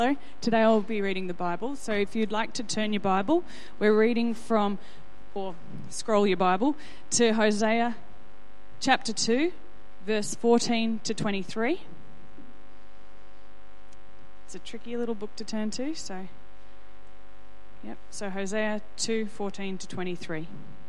Hello. Today I'll be reading the Bible, so if you'd like to turn your Bible, we're reading from, or scroll your Bible, to Hosea chapter 2, verse 14 to 23. It's a tricky little book to turn to, so Hosea 2, 14 to 23.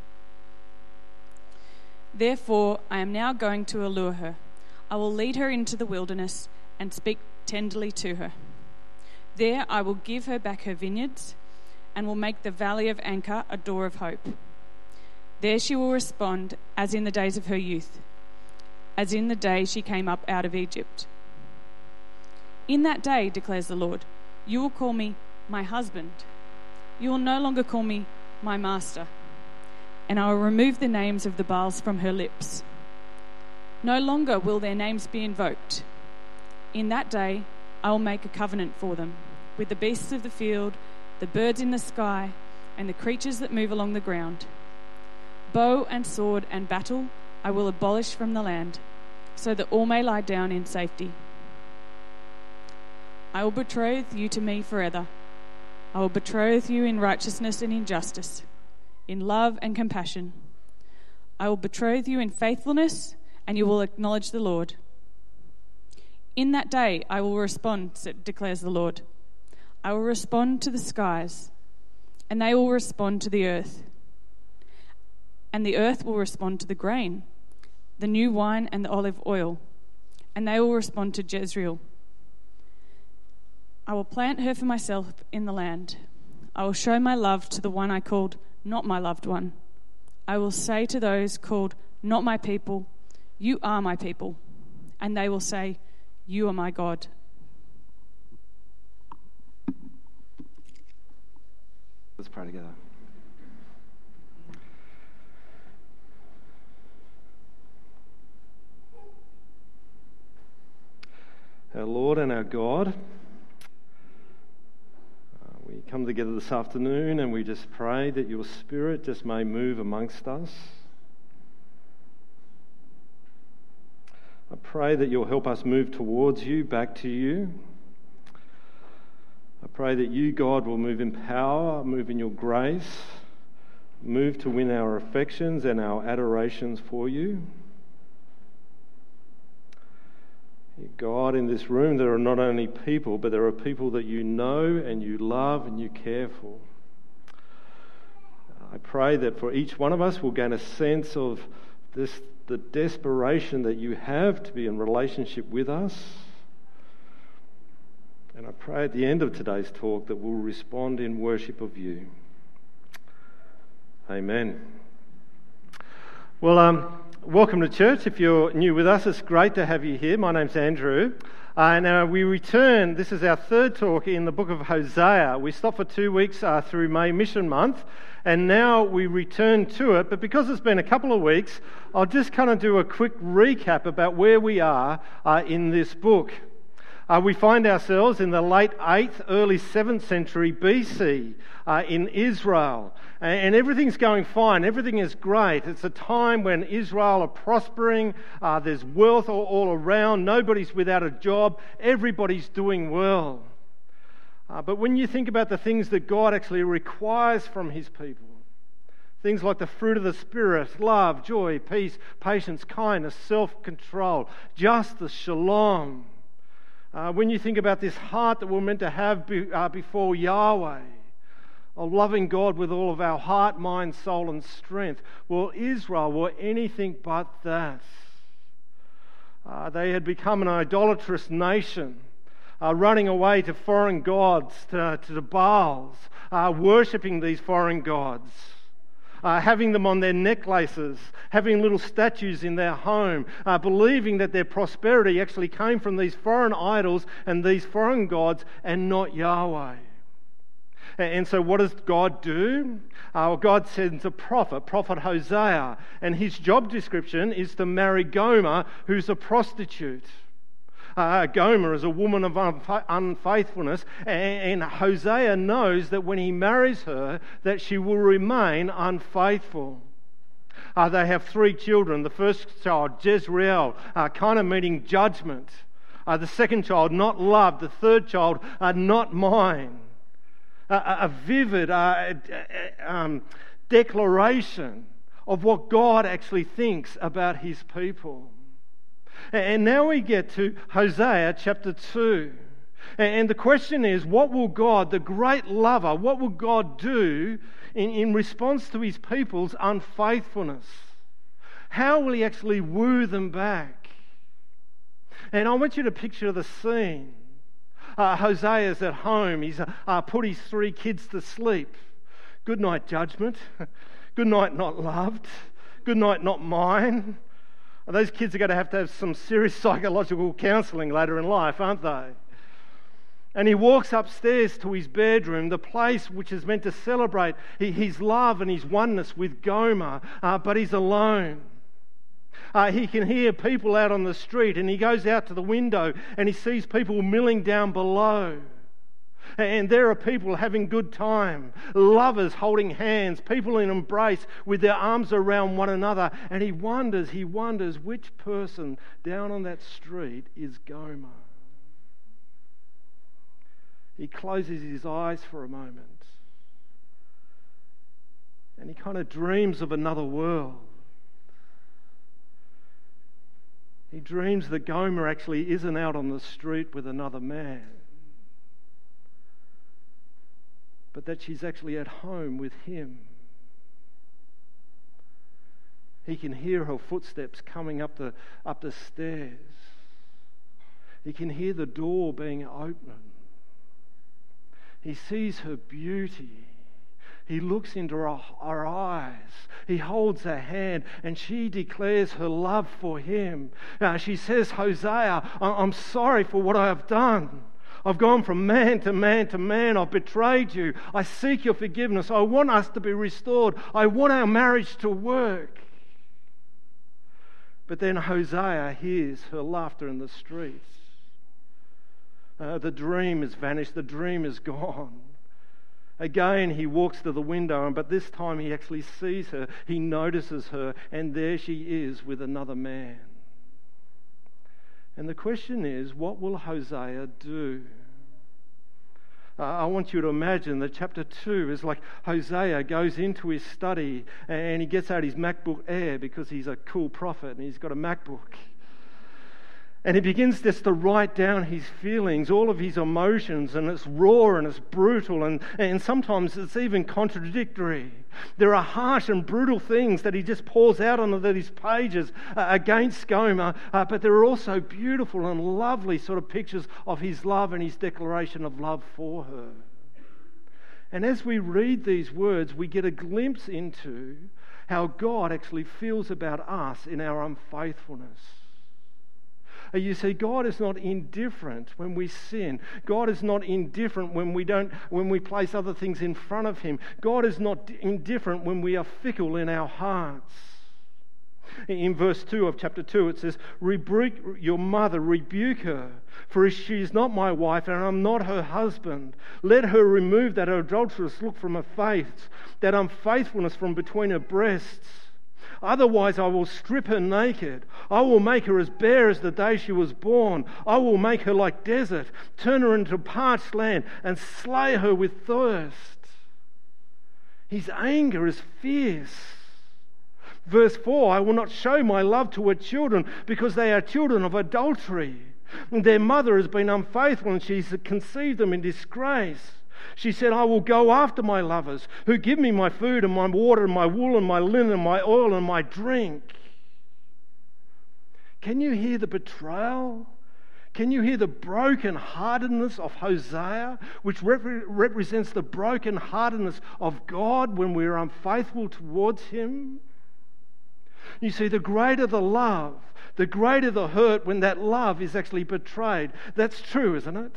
Therefore, I am now going to allure her. I will lead her into the wilderness and speak tenderly to her. There I will give her back her vineyards and will make the valley of Anchor a door of hope. There she will respond as in the days of her youth, as in the day she came up out of Egypt. In that day, declares the Lord, you will call me my husband. You will no longer call me my master. And I will remove the names of the Baals from her lips. No longer will their names be invoked. In that day, I will make a covenant for them with the beasts of the field, the birds in the sky, and the creatures that move along the ground. Bow and sword and battle I will abolish from the land, so that all may lie down in safety. I will betroth you to me forever. I will betroth you in righteousness and in justice, in love and compassion. I will betroth you in faithfulness, and you will acknowledge the Lord. In that day I will respond, declares the Lord. I will respond to the skies, and they will respond to the earth. And the earth will respond to the grain, the new wine and the olive oil, and they will respond to Jezreel. I will plant her for myself in the land. I will show my love to the one I called not my loved one. I will say to those called not my people, you are my people. And they will say, you are my God. Let's pray together. Our Lord and our God, we come together this afternoon and we just pray that your Spirit just may move amongst us. I pray that you'll help us move towards you, back to you. I pray that you, God, will move in power, move in your grace, move to win our affections and our adorations for you. God, in this room there are not only people, but there are people that you know and you love and you care for. I pray that for each one of us we'll gain a sense of the desperation that you have to be in relationship with us. And I pray at the end of today's talk that we'll respond in worship of you. Amen. Well, welcome to church. If you're new with us, it's great to have you here. My name's Andrew. And we return, this is our third talk in the book of Hosea. We stopped for 2 weeks through May Mission Month, and now we return to it. But because it's been a couple of weeks, I'll just kind of do a quick recap about where we are in this book. We find ourselves in the late 8th, early 7th century BC in Israel. And everything's going fine. Everything is great. It's a time when Israel are prospering. There's wealth all around. Nobody's without a job. Everybody's doing well. But when you think about the things that God actually requires from his people, things like the fruit of the Spirit, love, joy, peace, patience, kindness, self-control, justice, shalom. When you think about this heart that we're meant to have before Yahweh, of loving God with all of our heart, mind, soul and strength, well, Israel were anything but that. They had become an idolatrous nation, running away to foreign gods, to the Baals, worshipping these foreign gods. Having them on their necklaces, having little statues in their home, believing that their prosperity actually came from these foreign idols and these foreign gods and not Yahweh. And so what does God do? God sends a prophet Hosea, and his job description is to marry Gomer, who's a prostitute. Gomer is a woman of unfaithfulness, and Hosea knows that when he marries her, that she will remain unfaithful. They have 3 children. The first child, Jezreel, kind of meeting judgment. The second child, not loved. The third child, not mine. A vivid declaration of what God actually thinks about his people. And now we get to Hosea chapter 2. And the question is, what will God, the great lover, what will God do in response to his people's unfaithfulness? How will he actually woo them back? And I want you to picture the scene. Hosea's at home. He's put his 3 kids to sleep. Good night, judgment. Good night, not loved. Good night, not mine. Those kids are going to have some serious psychological counselling later in life, aren't they? And he walks upstairs to his bedroom, the place which is meant to celebrate his love and his oneness with Gomer, but he's alone. He can hear people out on the street, and he goes out to the window and he sees people milling down below. And there are people having good time, lovers holding hands, people in embrace with their arms around one another. And he wonders which person down on that street is Gomer. He closes his eyes for a moment and he kind of dreams of another world. He dreams that Gomer actually isn't out on the street with another man, but that she's actually at home with him. He can hear her footsteps coming up the stairs. He can hear the door being opened. He sees her beauty. He looks into her eyes. He holds her hand and she declares her love for him. She says, Hosea, I'm sorry for what I have done. I've gone from man to man to man. I've betrayed you. I seek your forgiveness. I want us to be restored. I want our marriage to work. But then Hosea hears her laughter in the streets. The dream has vanished. The dream is gone. Again, he walks to the window, but this time he actually sees her. He notices her, and there she is with another man. And the question is, what will Hosea do? I want you to imagine that chapter 2 is like Hosea goes into his study and he gets out his MacBook Air because he's a cool prophet and he's got a MacBook. And he begins just to write down his feelings, all of his emotions, and it's raw and it's brutal and sometimes it's even contradictory. There are harsh and brutal things that he just pours out onto these pages against Gomer, but there are also beautiful and lovely sort of pictures of his love and his declaration of love for her. And as we read these words, we get a glimpse into how God actually feels about us in our unfaithfulness. You see, God is not indifferent when we sin. God is not indifferent when we place other things in front of him. God is not indifferent when we are fickle in our hearts. In verse 2 of chapter 2 it says, "Rebuke your mother, rebuke her, for she is not my wife and I'm not her husband. Let her remove that adulterous look from her face, that unfaithfulness from between her breasts. Otherwise I will strip her naked. I will make her as bare as the day she was born. I will make her like desert, turn her into parched land, and slay her with thirst." His anger is fierce. Verse 4, "I will not show my love to her children, because they are children of adultery. Their mother has been unfaithful, and she's conceived them in disgrace. She said, I will go after my lovers, who give me my food and my water and my wool and my linen and my oil and my drink." Can you hear the betrayal? Can you hear the broken-heartedness of Hosea, which represents the broken-heartedness of God when we are unfaithful towards him? You see, the greater the love, the greater the hurt when that love is actually betrayed. That's true, isn't it?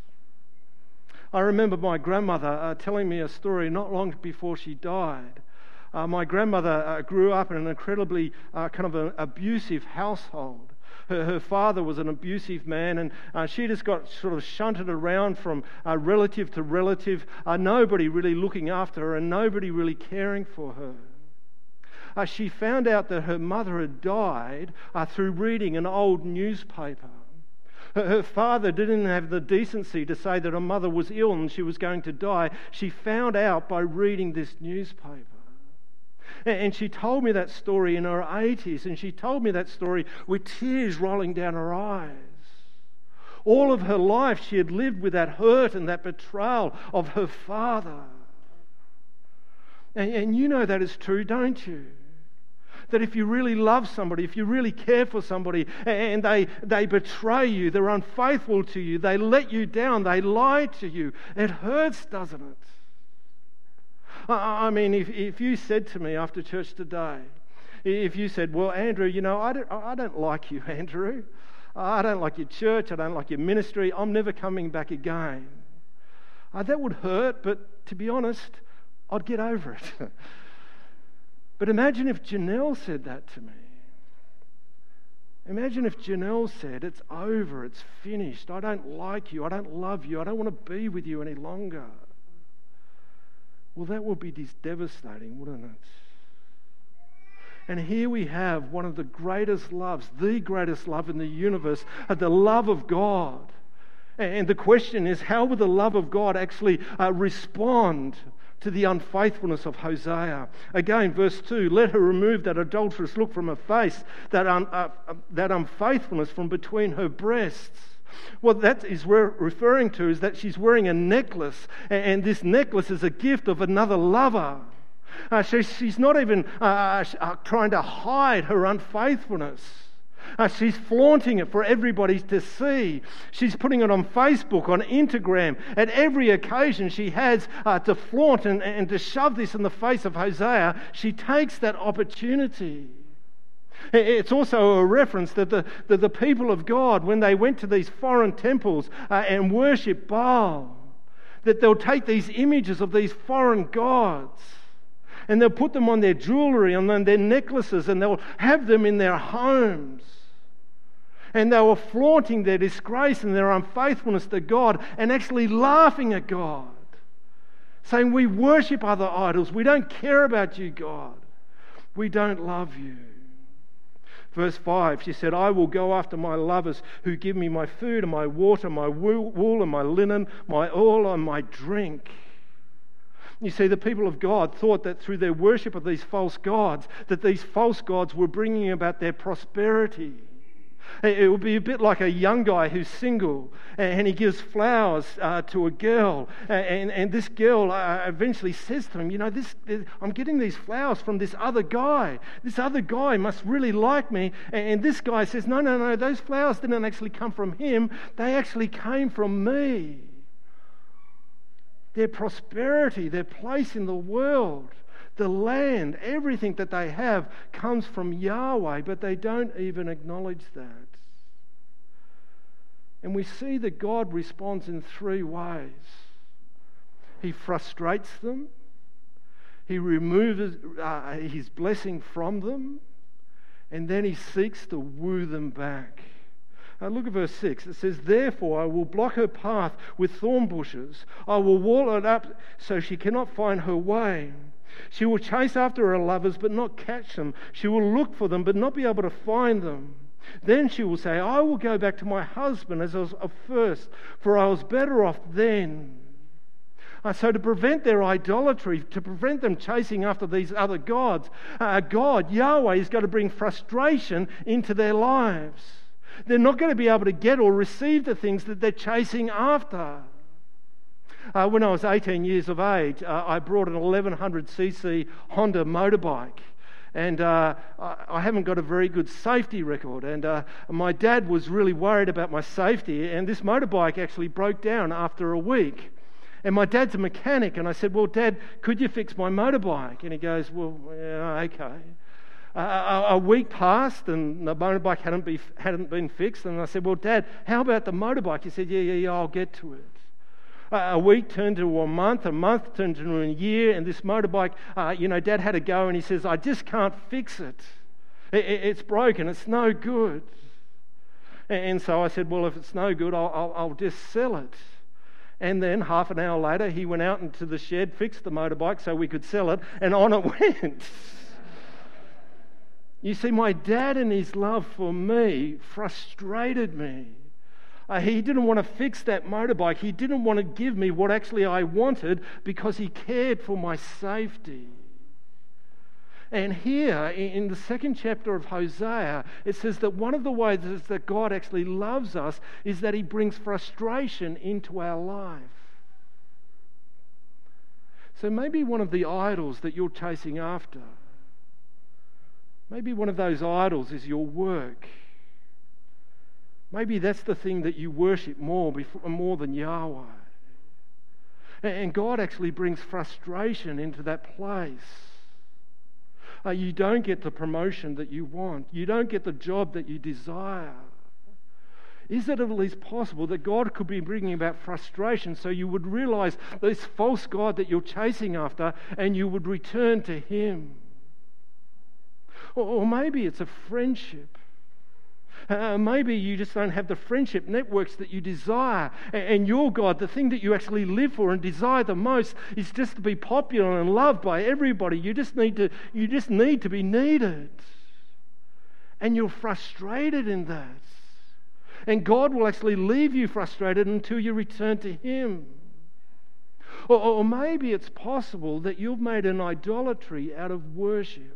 I remember my grandmother telling me a story not long before she died. My grandmother grew up in an incredibly kind of an abusive household. Her father was an abusive man, and she just got sort of shunted around from relative to relative, nobody really looking after her and nobody really caring for her. She found out that her mother had died through reading an old newspaper. Her father didn't have the decency to say that her mother was ill and she was going to die. She found out by reading this newspaper. And she told me that story in her 80s, and she told me that story with tears rolling down her eyes. All of her life she had lived with that hurt and that betrayal of her father. And you know that is true, don't you? That if you really love somebody, if you really care for somebody, and they betray you, they're unfaithful to you, they let you down, they lie to you, it hurts, doesn't it? I mean, if you said to me after church today, if you said, well, Andrew, you know, I don't like you, Andrew. I don't like your church, I don't like your ministry, I'm never coming back again. That would hurt, but to be honest, I'd get over it. But imagine if Janelle said that to me. Imagine if Janelle said, it's over, it's finished, I don't like you, I don't love you, I don't want to be with you any longer. Well, that would be devastating, wouldn't it? And here we have one of the greatest loves, the greatest love in the universe, the love of God. And the question is, how will the love of God actually respond to the unfaithfulness of Hosea? Again, verse 2, let her remove that adulterous look from her face, that unfaithfulness from between her breasts. What that is referring to is that she's wearing a necklace, and this necklace is a gift of another lover. She's not even trying to hide her unfaithfulness. She's flaunting it for everybody to see. She's putting it on Facebook, on Instagram. At every occasion she has to flaunt and to shove this in the face of Hosea, she takes that opportunity. It's also a reference that the people of God, when they went to these foreign temples and worship Baal, that they'll take these images of these foreign gods and they'll put them on their jewelry, on their necklaces, and they'll have them in their homes. And they were flaunting their disgrace and their unfaithfulness to God and actually laughing at God, saying, we worship other idols, we don't care about you, God, we don't love you. Verse 5, she said, I will go after my lovers who give me my food and my water, my wool and my linen, my oil and my drink. You see, the people of God thought that through their worship of these false gods, that these false gods were bringing about their prosperity. It would be a bit like a young guy who's single and he gives flowers to a girl, and this girl eventually says to him, you know, I'm getting these flowers from this other guy. This other guy must really like me. And this guy says, no, those flowers didn't actually come from him. They actually came from me. Their prosperity, their place in the world, the land, everything that they have comes from Yahweh, but they don't even acknowledge that. And we see that God responds in three ways. He frustrates them, He removes His blessing from them, and then He seeks to woo them back. Look at verse 6. It says, therefore I will block her path with thorn bushes. I will wall it up so she cannot find her way. She will chase after her lovers but not catch them. She will look for them but not be able to find them. Then she will say, I will go back to my husband as I was at first, for I was better off then. So to prevent their idolatry, to prevent them chasing after these other gods, God, Yahweh, is going to bring frustration into their lives. They're not going to be able to get or receive the things that they're chasing after. When I was 18 years of age, I brought an 1100cc Honda motorbike. And I haven't got a very good safety record. And my dad was really worried about my safety. And this motorbike actually broke down after a week. And my dad's a mechanic. And I said, well, Dad, could you fix my motorbike? And he goes, well, yeah, okay. A week passed and the motorbike hadn't been fixed. And I said, well, Dad, how about the motorbike? He said, yeah, I'll get to it. A week turned to a month turned to a year, and this motorbike, Dad had to go, and he says, I just can't fix it. It's broken, it's no good. And so I said, well, if it's no good, I'll just sell it. And then half an hour later, he went out into the shed, fixed the motorbike so we could sell it, and on it went. You see, my dad and his love for me frustrated me. He didn't want to fix that motorbike. He didn't want to give me what actually I wanted because he cared for my safety. And here, in the second chapter of Hosea, it says that one of the ways that God actually loves us is that he brings frustration into our life. So maybe one of the idols that you're chasing after, maybe one of those idols is your work. Maybe that's the thing that you worship more than Yahweh. And God actually brings frustration into that place. You don't get the promotion that you want. You don't get the job that you desire. Is it at least possible that God could be bringing about frustration so you would realize this false God that you're chasing after and you would return to him? Or maybe it's a friendship. Maybe you just don't have the friendship networks that you desire, and your God, the thing that you actually live for and desire the most, is just to be popular and loved by everybody. You just need to be needed, and you're frustrated in that. And God will actually leave you frustrated until you return to him. Or maybe it's possible that you've made an idolatry out of worship.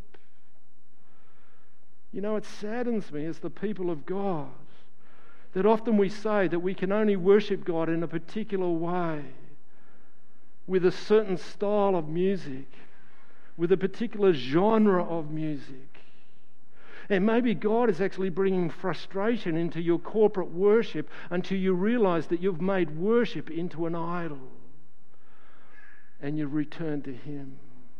You know, it saddens me as the people of God that often we say that we can only worship God in a particular way, with a certain style of music, with a particular genre of music. And maybe God is actually bringing frustration into your corporate worship until you realize that you've made worship into an idol and you return to him.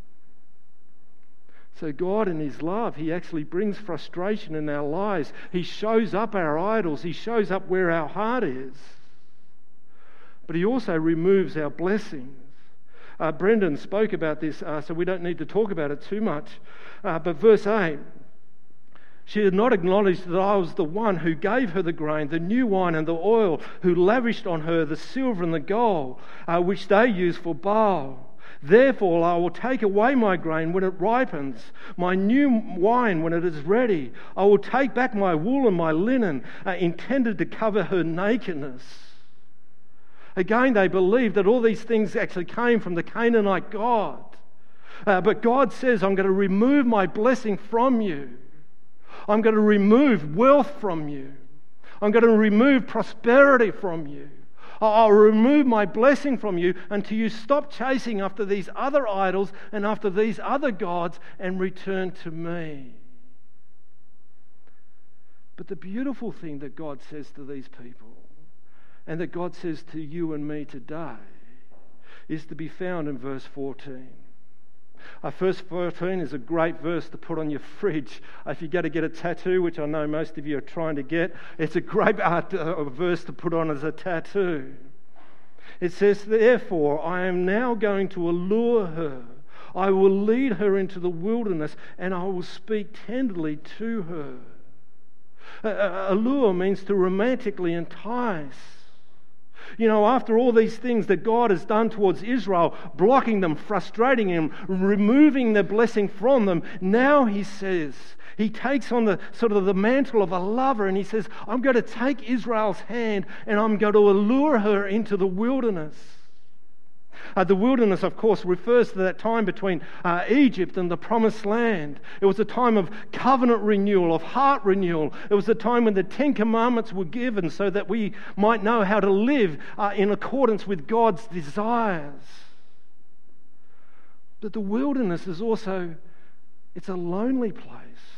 So God in his love, he actually brings frustration in our lives. He shows up our idols. He shows up where our heart is. But he also removes our blessings. Brendan spoke about this, so we don't need to talk about it too much. But verse 8, she had not acknowledged that I was the one who gave her the grain, the new wine and the oil, who lavished on her the silver and the gold, which they used for Baal. Therefore I will take away my grain when it ripens, my new wine when it is ready. I will take back my wool and my linen, intended to cover her nakedness. Again, they believed that all these things actually came from the Canaanite god. But God says, I'm going to remove my blessing from you. I'm going to remove wealth from you. I'm going to remove prosperity from you. I'll remove my blessing from you until you stop chasing after these other idols and after these other gods and return to me. But the beautiful thing that God says to these people, and that God says to you and me today, is to be found in verse 14. Verse 14 is a great verse to put on your fridge. If you go to get a tattoo, which I know most of you are trying to get, it's a great verse to put on as a tattoo. It says, therefore, I am now going to allure her. I will lead her into the wilderness, and I will speak tenderly to her. Allure means to romantically entice. You know, after all these things that God has done towards Israel, blocking them, frustrating them, removing the blessing from them, now he says, he takes on the sort of the mantle of a lover, and he says, I'm going to take Israel's hand and I'm going to allure her into the wilderness. The wilderness, of course, refers to that time between Egypt and the Promised Land. It was a time of covenant renewal, of heart renewal. It was a time when the Ten Commandments were given so that we might know how to live in accordance with God's desires. But the wilderness is also, it's a lonely place.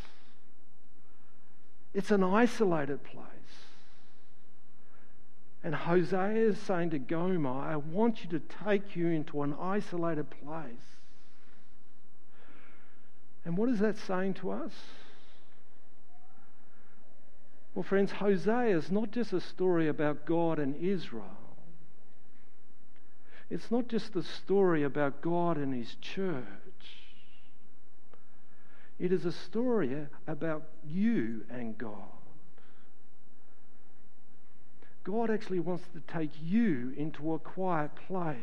It's an isolated place. And Hosea is saying to Gomer, I want you to take you into an isolated place. And what is that saying to us? Well, friends, Hosea is not just a story about God and Israel. It's not just a story about God and his church. It is a story about you and God. God actually wants to take you into a quiet place.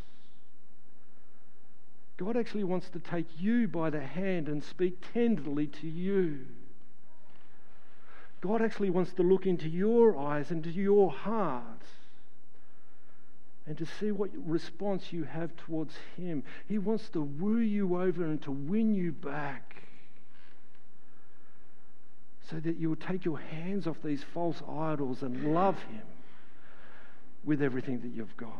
God actually wants to take you by the hand and speak tenderly to you. God actually wants to look into your eyes, into your heart, and to see what response you have towards Him. He wants to woo you over and to win you back, so that you will take your hands off these false idols and love Him with everything that you've got.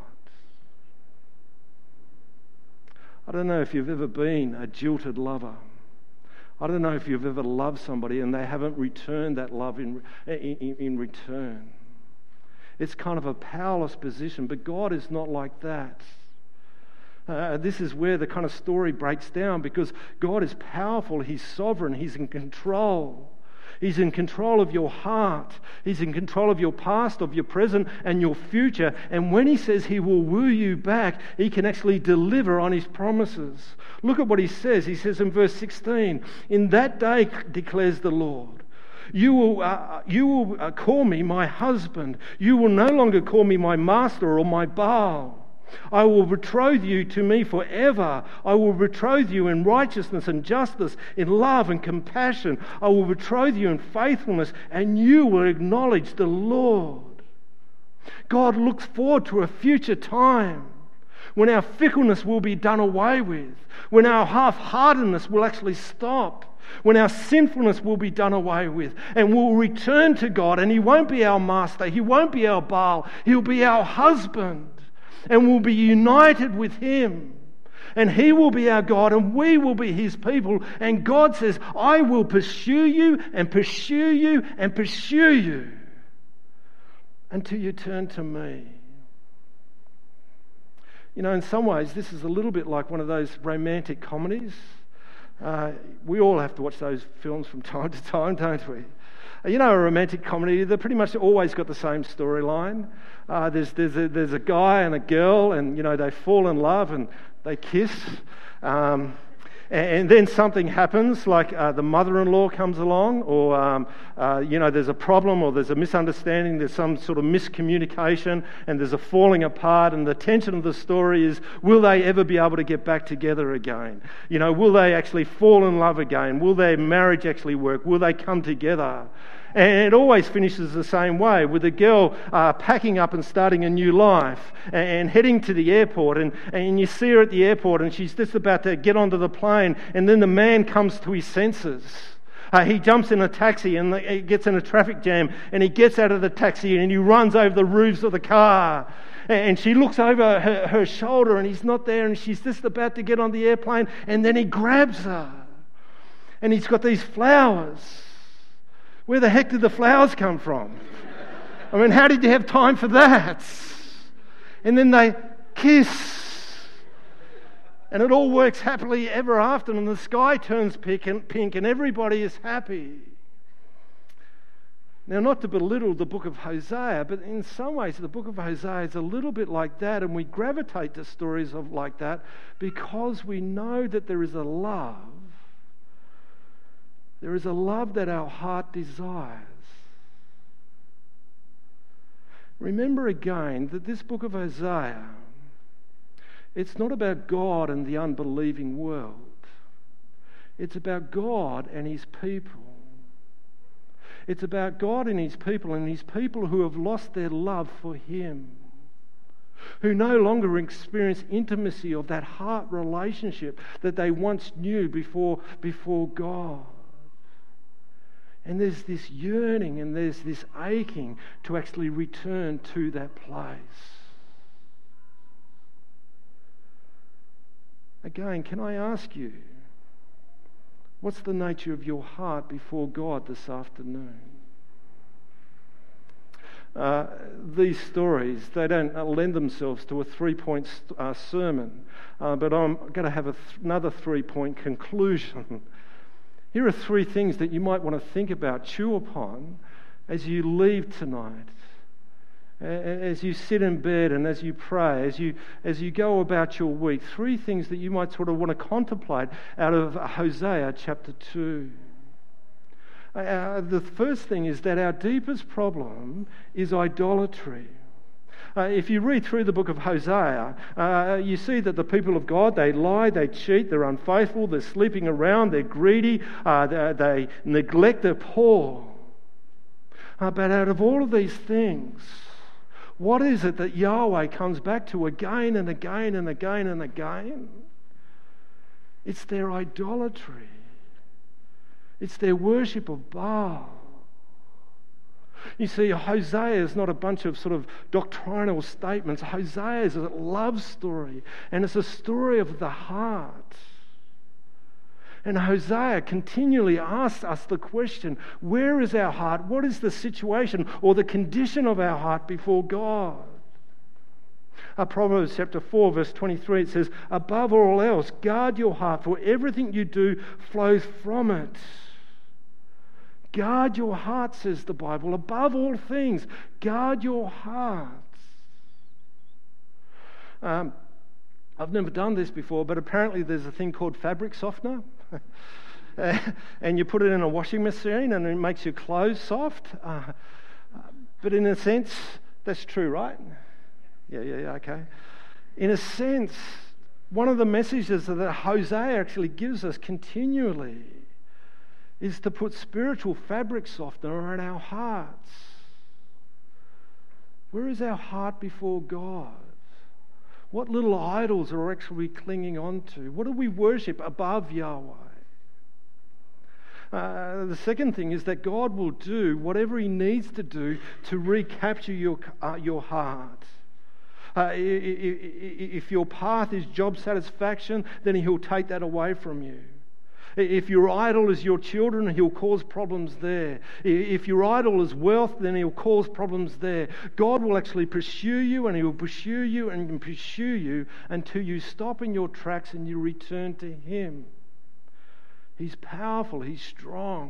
I don't know if you've ever been a jilted lover. I don't know if you've ever loved somebody and they haven't returned that love in return. It's kind of a powerless position, but God is not like that. This is where the kind of story breaks down, because God is powerful, He's sovereign, He's in control. He's in control of your heart. He's in control of your past, of your present, and your future. And when He says He will woo you back, He can actually deliver on His promises. Look at what He says. He says in verse 16, "In that day, declares the Lord, you will call me my husband. You will no longer call me my master or my Baal. I will betroth you to me forever. I will betroth you in righteousness and justice, in love and compassion. I will betroth you in faithfulness, and you will acknowledge the Lord." God looks forward to a future time when our fickleness will be done away with, when our half-heartedness will actually stop, when our sinfulness will be done away with, and we'll return to God, and He won't be our master, He won't be our Baal, He'll be our husband. And we'll be united with Him. And He will be our God, and we will be His people. And God says, "I will pursue you and pursue you and pursue you until you turn to me." You know, in some ways, this is a little bit like one of those romantic comedies. We all have to watch those films from time to time, don't we? You know, a romantic comedy, they're pretty much always got the same storyline. There's a guy and a girl, and, you know, they fall in love and they kiss. And then something happens, like the mother-in-law comes along, or, there's a problem, or there's a misunderstanding, there's some sort of miscommunication, and there's a falling apart, and the tension of the story is, will they ever be able to get back together again? You know, will they actually fall in love again? Will their marriage actually work? Will they come together? And it always finishes the same way, with the girl packing up and starting a new life and heading to the airport. And you see her at the airport, and she's just about to get onto the plane, and then the man comes to his senses. He jumps in a taxi and he gets in a traffic jam, and he gets out of the taxi and he runs over the roofs of the car. And she looks over her shoulder, and he's not there, and she's just about to get on the airplane, and then he grabs her. And he's got these flowers. Where the heck did the flowers come from? I mean, how did you have time for that? And then they kiss. And it all works happily ever after, and the sky turns pink and everybody is happy. Now, not to belittle the book of Hosea, but in some ways the book of Hosea is a little bit like that, and we gravitate to stories of like that because we know that there is a love. There is a love that our heart desires. Remember again that this book of Hosea, it's not about God and the unbelieving world. It's about God and His people. It's about God and His people who have lost their love for Him, who no longer experience intimacy of that heart relationship that they once knew before God. And there's this yearning and there's this aching to actually return to that place. Again, can I ask you, what's the nature of your heart before God this afternoon? These stories, they don't lend themselves to a 3-point sermon, but I'm going to have another 3-point conclusion. Here are 3 things that you might want to think about, chew upon, as you leave tonight, as you sit in bed and as you pray, as you go about your week. 3 things that you might sort of want to contemplate out of Hosea chapter 2. The first thing is that our deepest problem is idolatry. If you read through the book of Hosea, you see that the people of God, they lie, they cheat, they're unfaithful, they're sleeping around, they're greedy, they neglect the poor. But out of all of these things, what is it that Yahweh comes back to again and again and again and again? It's their idolatry. It's their worship of Baal. You see, Hosea is not a bunch of sort of doctrinal statements. Hosea is a love story, and it's a story of the heart. And Hosea continually asks us the question, where is our heart? What is the situation or the condition of our heart before God? Proverbs chapter 4, verse 23, it says, above all else, guard your heart, for everything you do flows from it. Guard your heart, says the Bible. Above all things, guard your heart. I've never done this before, but apparently there's a thing called fabric softener. And you put it in a washing machine and it makes your clothes soft. But in a sense, that's true, right? Yeah, okay. In a sense, one of the messages that Hosea actually gives us continually is to put spiritual fabric softener on our hearts. Where is our heart before God? What little idols are actually clinging on to? What do we worship above Yahweh? The second thing is that God will do whatever He needs to do to recapture your heart. If your path is job satisfaction, then He'll take that away from you. If your idol is your children, He'll cause problems there. If your idol is wealth, then He'll cause problems there. God will actually pursue you, and He will pursue you and pursue you until you stop in your tracks and you return to Him. He's powerful, He's strong.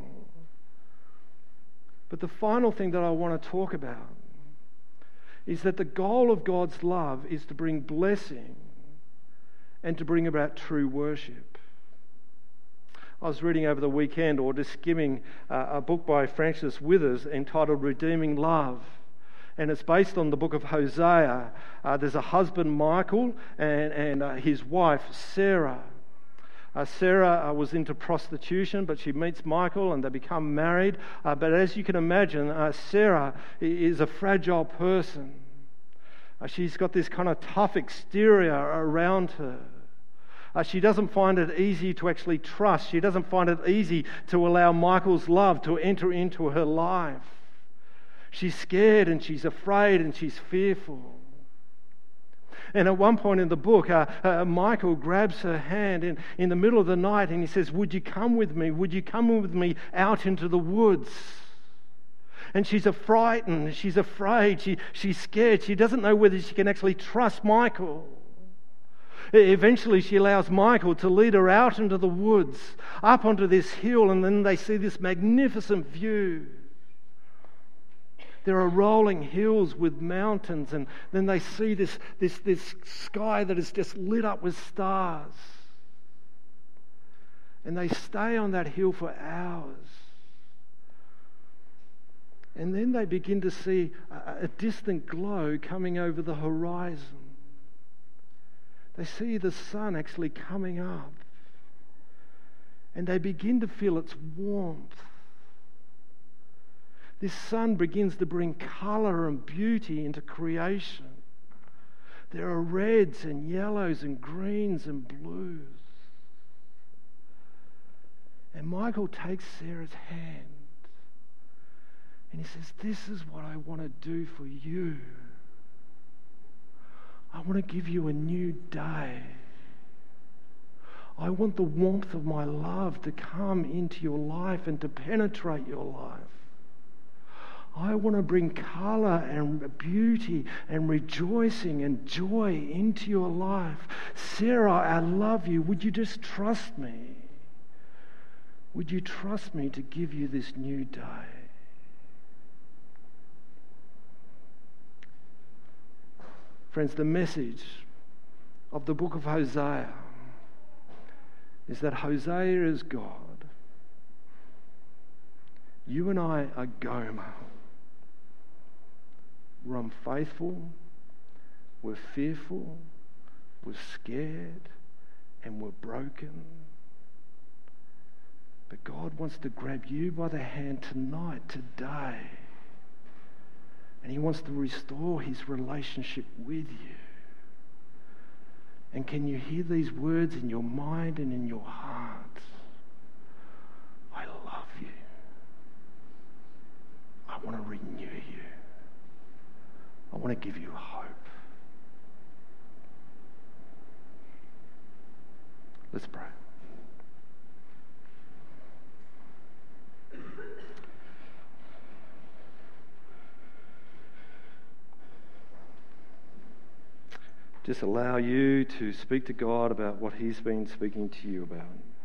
But the final thing that I want to talk about is that the goal of God's love is to bring blessing and to bring about true worship. I was reading over the weekend, or just skimming, a book by Francis Withers entitled Redeeming Love. And it's based on the book of Hosea. There's a husband, Michael, and his wife, Sarah. Sarah was into prostitution, but she meets Michael and they become married. But as you can imagine, Sarah is a fragile person. She's got this kind of tough exterior around her. She doesn't find it easy to actually trust. She doesn't find it easy to allow Michael's love to enter into her life. She's scared and she's afraid and she's fearful. And at one point in the book, Michael grabs her hand in the middle of the night and he says, would you come with me? Would you come with me out into the woods? And she's frightened, she's afraid, she's scared. She doesn't know whether she can actually trust Michael. Eventually she allows Michael to lead her out into the woods, up onto this hill, and then they see this magnificent view. There are rolling hills with mountains, and then they see this sky that is just lit up with stars. And they stay on that hill for hours. And then they begin to see a distant glow coming over the horizon. They see the sun actually coming up. And they begin to feel its warmth. This sun begins to bring colour and beauty into creation. There are reds and yellows and greens and blues. And Michael takes Sarah's hand and he says, this is what I want to do for you. I want to give you a new day. I want the warmth of my love to come into your life and to penetrate your life. I want to bring colour and beauty and rejoicing and joy into your life. Sarah, I love you. Would you just trust me? Would you trust me to give you this new day? Friends, the message of the book of Hosea is that Hosea is God. You and I are Gomer. We're unfaithful, we're fearful, we're scared, and we're broken. But God wants to grab you by the hand tonight, today, And he wants to restore his relationship with you. And can you hear these words in your mind and in your heart? I love you. I want to renew you. I want to give you hope. Let's pray. Just allow you to speak to God about what he's been speaking to you about.